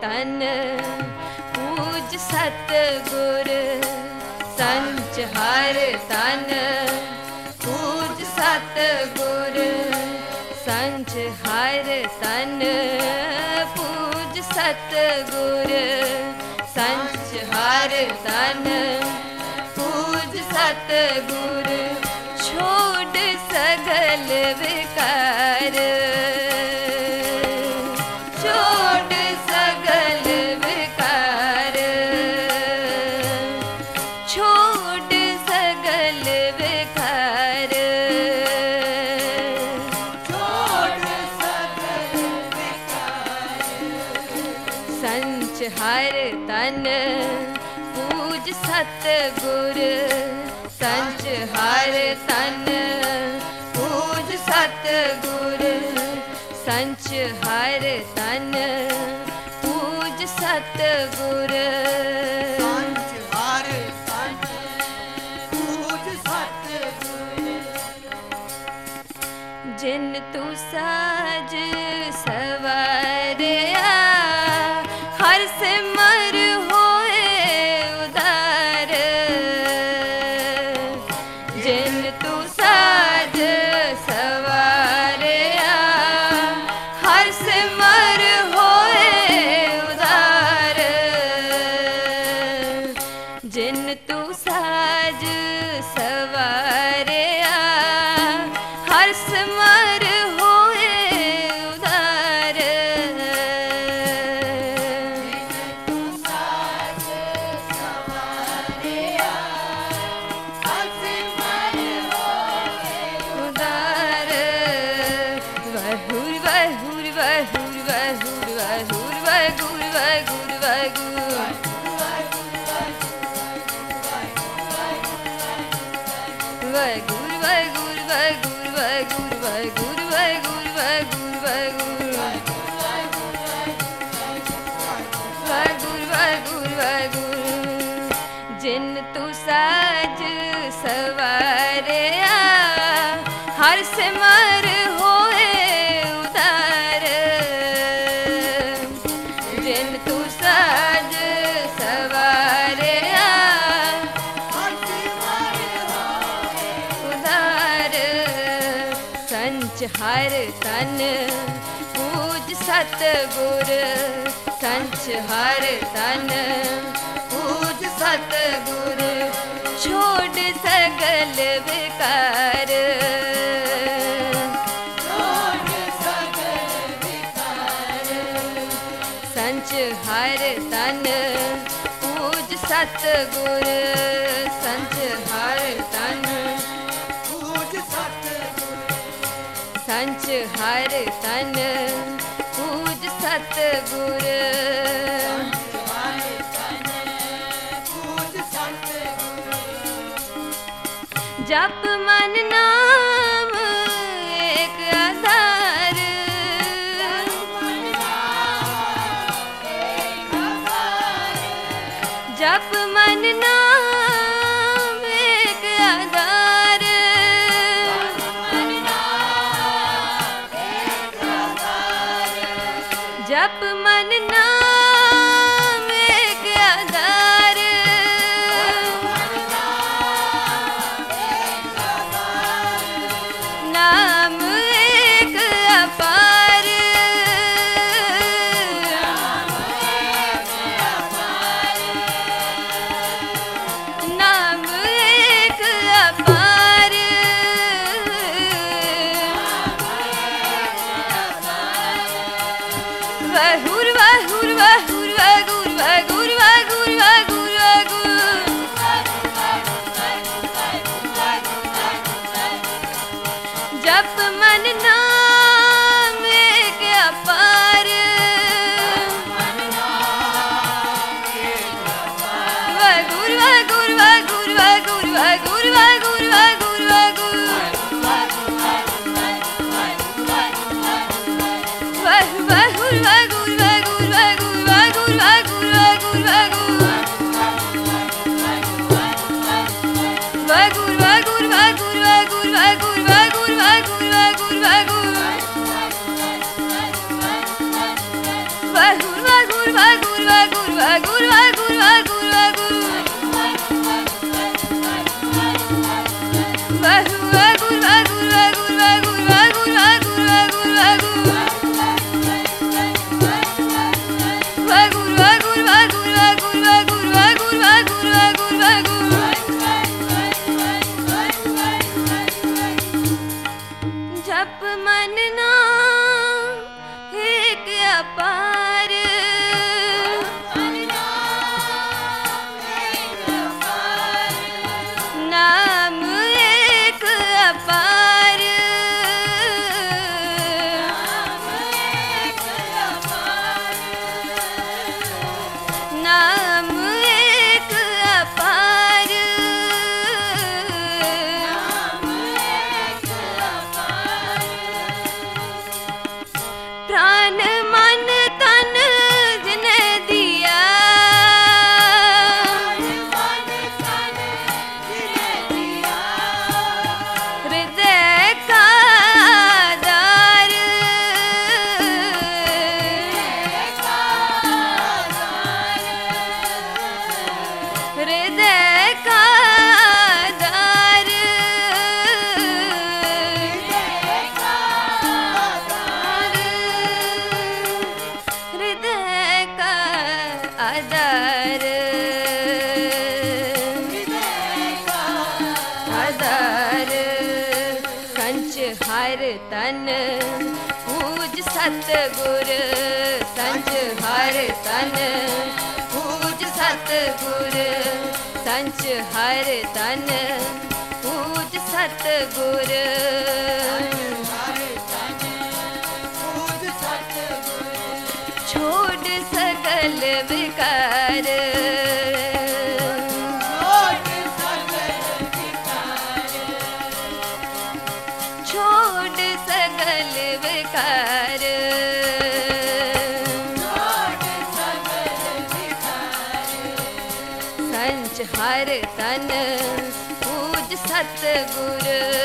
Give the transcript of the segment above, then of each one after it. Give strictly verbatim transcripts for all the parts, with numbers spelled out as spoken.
तन पूज सतगुर संच हर तन पूज सतगुर संच हर तन पूज सतगुर संच हर तन पूज सतगुर छोड़ सगल विकार छोड़ सगल विकार छोड़ सगल विकार छोड़ सगल विकार संच हर तन पूज सतगुर संच हर तन पूज सतगुर संच हर तन पूज सतगुर संच हर तन पूज सतगुर जिन तू साज सवारिया हर सिमर होए उदार जिन तू साज सवारिया हर सिमर होए उदार जिन तू साज सवारिया हर सिमर होए उदार तू साज सवारिया हर सिमर होए उदार वहुर वहुर वहुर वहुर वहुर वहुर वहुर वहुर वगुर वगुर वगुर वगुर वगुर वगुर वगुर वगुर वगुर वगुर जिन तू साज सवारिया हर सिमर होए उदार जिन तू साज सवारिया हर सिमर होए उदार संच हर तन पूज सतगुर संच हर तन पूज सतगुर छोड़ सगल विकार छोड़ सगल विकार संच हर तन पूज सतगुर संच हर तन पूज सतगुर संच हर तन पूज सतगुर हर तन पूज सतगुर जप मन नाम एक आधार जप मन नाम एक आधार जप मन नाम एक आधार नाम एक अपार नाम एक अपार वहुर वहुर वहुर वगुर वगुर वगुर वगुर वगुर जप मन नाम एक अपार वगुर वगुर वगुर वगुर वगुर वगुर वगुर वगुर वहु वहुर वगुर वगुर वगुर वगुर वगुर वगुर वगुर वगुर वगुर वगुर वगुर वगुर वगुर वगुर वगुर वगुर वगुर वगुर ਵਾਹਿਗੁਰੂ ਵਾਹਿਗੁਰੂ ਵਾਹਿਗੁਰੂ ਵਾਹਿਗੁਰੂ ਵਾਹਿਗੁਰੂ ਵਾਹਿਗੁਰੂ ਵਾਹਿਗੁਰੂ ਵਾਹਿਗੁਰੂ ਵਾਹਿਗੁਰੂ ਵਾਹਿਗੁਰੂ ਵਾਹਿਗੁਰੂ ਵਾਹਿਗੁਰੂ ਵਾਹਿਗੁਰੂ ਵਾਹਿਗੁਰੂ ਵਾਹਿਗੁਰੂ ਵਾਹਿਗੁਰੂ ਵਾਹਿਗੁਰੂ ਵਾਹਿਗੁਰੂ ਵਾਹਿਗੁਰੂ ਜਪ ਮਨ ਨਾਮ ਏਕ ਅਪਾਰ ਨਾਮ ਏਕ ਅਪਾਰ ਨਾਮ ਏਕ ਅਪਾਰ प्राण मन तन जिने दिया हृदय का आधार हृदय का आधार आधार संच हर तन पूज सतगुर संच हर तन पूज सतगुर संच हर तन पूज सतगुर छोड़ सकल विकार छोड़ सकल विकार संच हर तन पूज सतगुर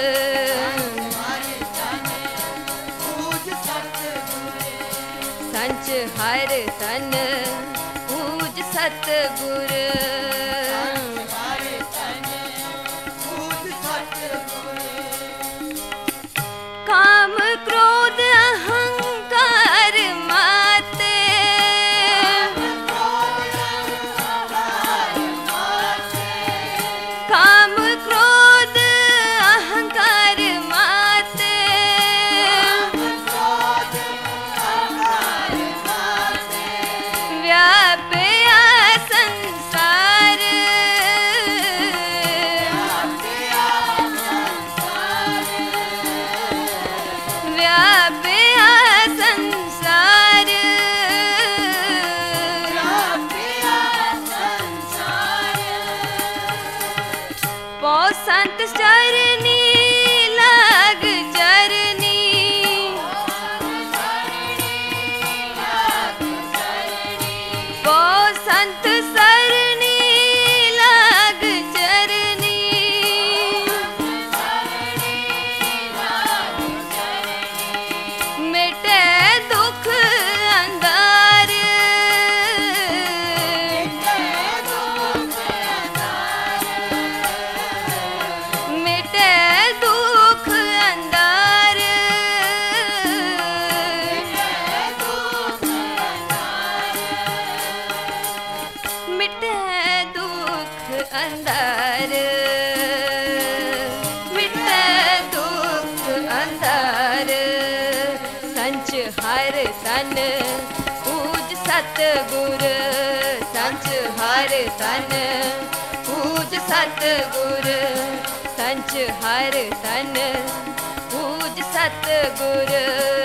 संच हर तन पूज सतगुर काम क्रोध अहंकार माते काम क्रोध अहंकार माते व्यापया संसार व्यापया संसार पौ संत चरनी लाग चरनी पौ संत सरनी लाग चरनी मिटे दुख अंगार मिटे दुख अंगार मिटे दुख अंधार मिटे दुख अंधार संच हर तन पूज सतगुर संच हर तन पूज सतगुर संच हर तन पूज सतगुर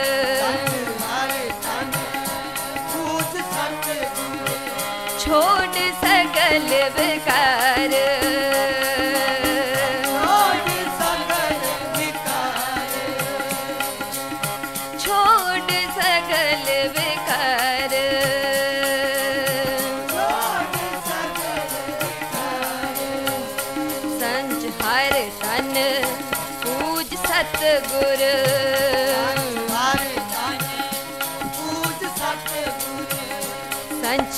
छोड़ सकल विकार छोड़ सकल विकार संच हर तन पूज सतगुर संच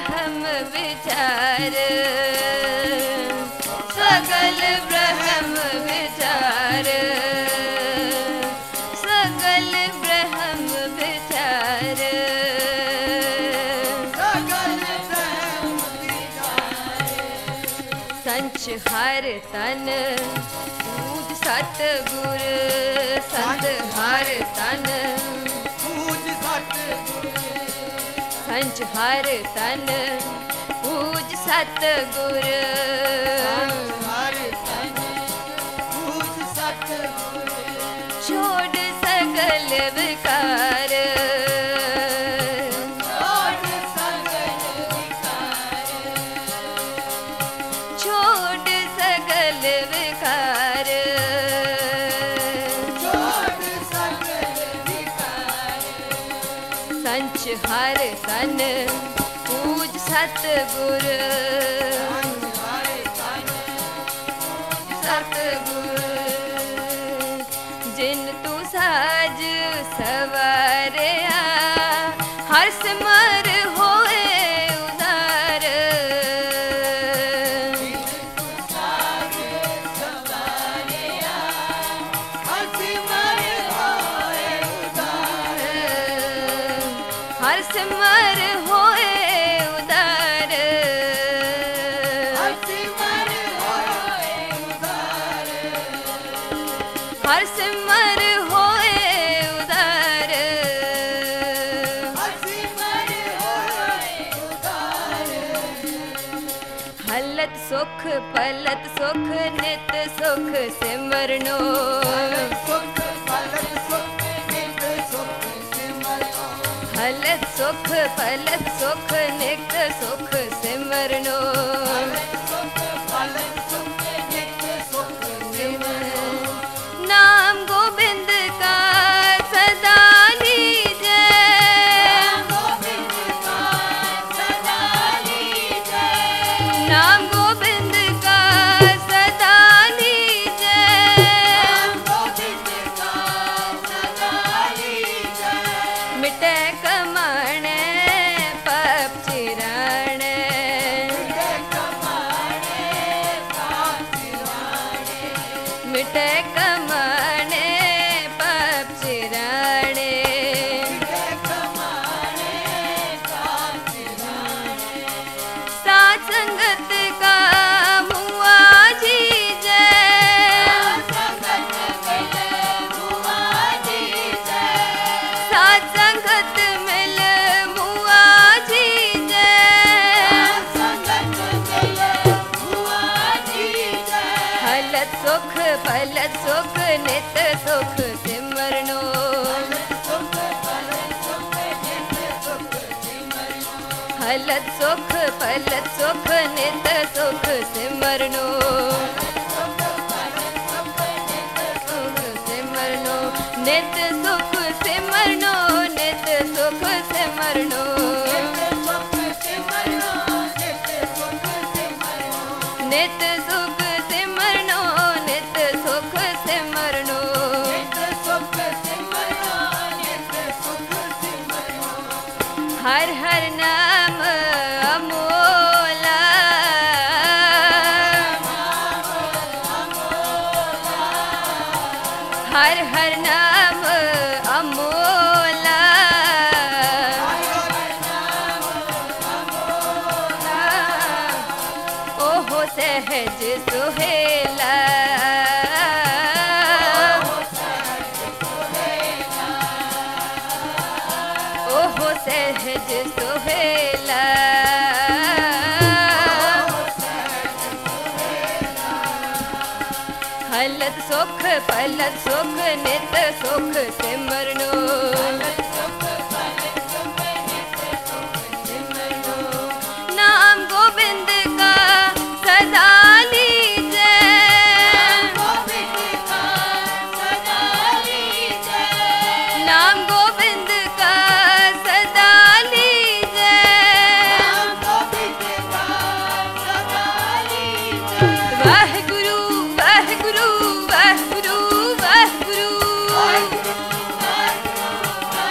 ब्रह्म विचार सकल ब्रह्म विचार सकल ब्रह्म विचार सकल ब्रह्म विचार संच हर तन पूज सतगुर संत हर तन पूज सतगुर संच हर तन पूज सतगुर हर तन पूज सतगुर छोड़ सकल विकार छोड़ सकल विकार छोड़ सकल विकार छोड़ सकल विकार संच हर तन पूज सतगुर हर तन सतगुर जिन तू साज सवारिया हर सिमर होए उदार साज सवारिया हसिमर होए उदार हर सिमर होए उदार हसिमर होए उदार हर सिमर होए उदार हसिमर होए उदार हलत सुख पलत सुख नित सुख सिमरनो सुख फलत सुख नित सुख सिमरनो हलत सुख पलत सुख नित सुख सिमरनो सुख फलत सुख नित सुख सिमरनो नाम गोविंद का सदा लीजै गोविंद का सदा लीजै नाम गोविंद का सदा लीजै गोविंद का सदा लीजै मिटे कमाणे पाप चिराणे कमाने पाप चिराने मिटे कमाणे पाप चिराणे कमाने पाप चिराने साथ संगत का मुआ जीजै संगत मिले मुआ जीजै साथ संगत मिल मुआ जीजै संगत मिले मुआ जीजै हलत सुख पलत सुख नित सुख सिमरनो सुख फलत सुख नित सुख सिमरनो हलत सुख पलत सुख नित सुख सिमरनो सुख फलत सुख नित सुख सिमरनो नित सुख सिमरनो नित सुख सिमरनो सुख सिमरनो नित सुख सिमरनो नित सुख सिमरनो नित सुख सिमरनो नित सुख सिमरनो नित सुख सिमरनो हर हर नाम अमोला हर हर नाम अमोला ओहो सहज सुहेला ओहो सहज सुहेला हलत सुख पलत सुख नित सुख सिमरनो नाम गोविंद का सदा लीजै नाम गोविंद का सदा लीजै वाहिगुरु वाहिगुरु वाहिगुरु वाहिगुरु